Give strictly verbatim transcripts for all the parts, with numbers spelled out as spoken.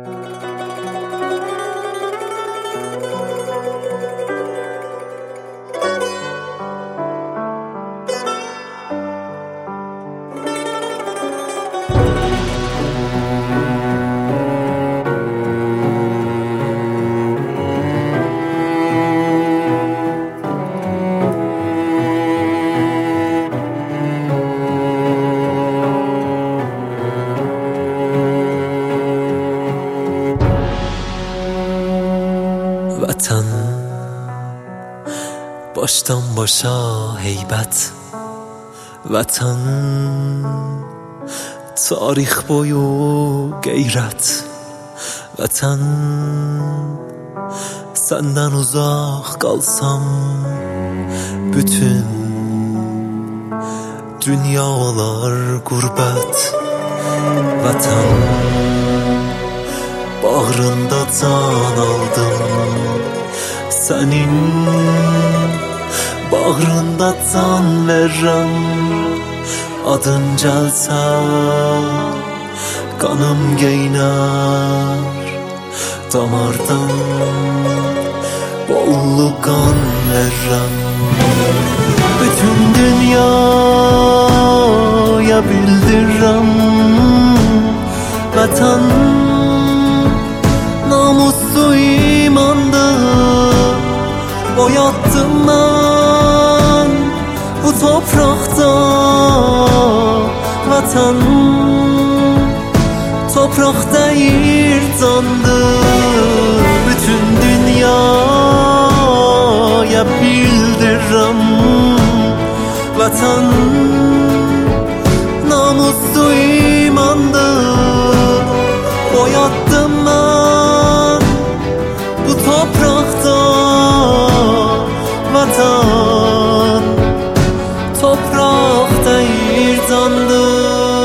Vatan baştan başa heybət, vatan tarix boyu qeyrət, vatan səndən uzaq qalsam bütün dünya olar qurbət, vatan bağrında can aldım, senin bağrında can verəm. Adın gəlsə qanım geynər, damardan bollu qan verəm. Bütün dünyaya bildirəm, vatan namuslu imandır. Oyatdım mən bu toprakta, vatan toprak deyir candır. Bütün dünyaya bildirəm, vatan namuslu imandır. Oyatdım mən bu toprakta, vatan toprak deyir candır.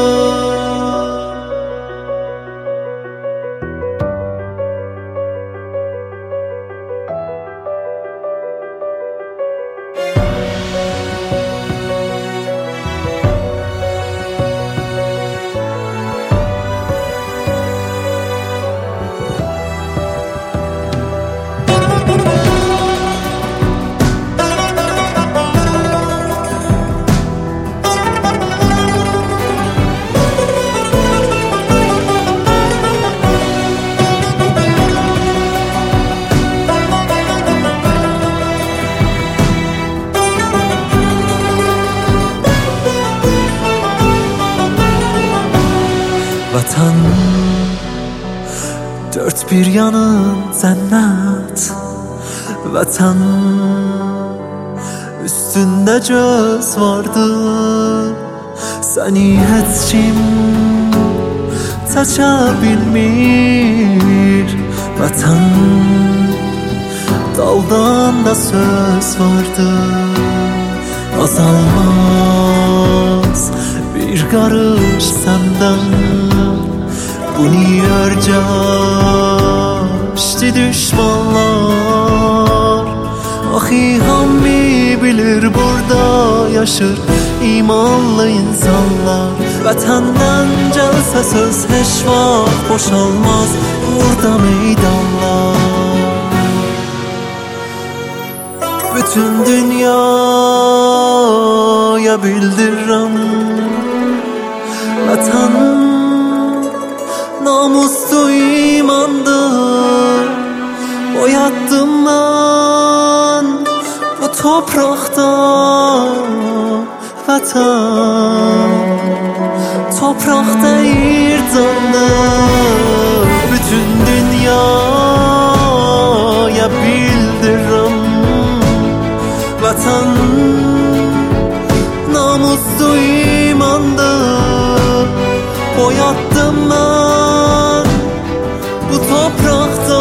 Vatan dört bir yanın cennet, vatan üstünde göz vardı. Seni heç kim seçe bilmir, vatan daldan da söz vardı. Azalmaz bir karış senden, bu niye örcaştı düşmanlar. Ahi hammi bilir burada yaşır imanlı insanlar. Vatenden gelse söz heç vaxt boşalmaz burada meydanlar. Bütün dünyaya bildirəm, vatan namuslu imandır. Oyatdım mən bu toprakta, vatan toprak deyir candır. Bütün dünyaya bildirəm, vatan namuslu imandır. Oyatdım mən bu toprakta,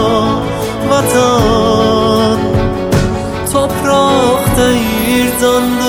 vatan toprak deyir candır.